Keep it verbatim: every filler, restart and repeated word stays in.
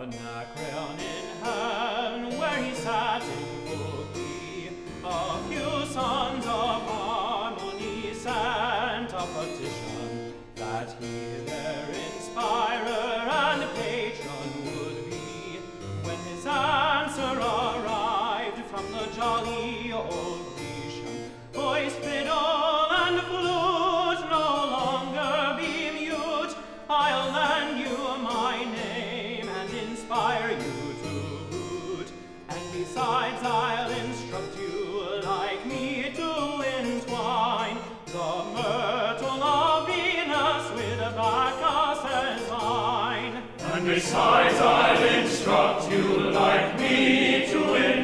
Anacreon in hand, where he sat in full glee, a few sons of harmony sent a petition that he their inspirer and patron would be. When his answer arrived from the jolly old Grecian, voice, fiddle, and flute no longer be mute. I'll lend you my name and inspire you to boot, and besides I'll instruct you like me to entwine the myrtle of Venus with Bacchus' vine. And besides I'll instruct you like me to entwine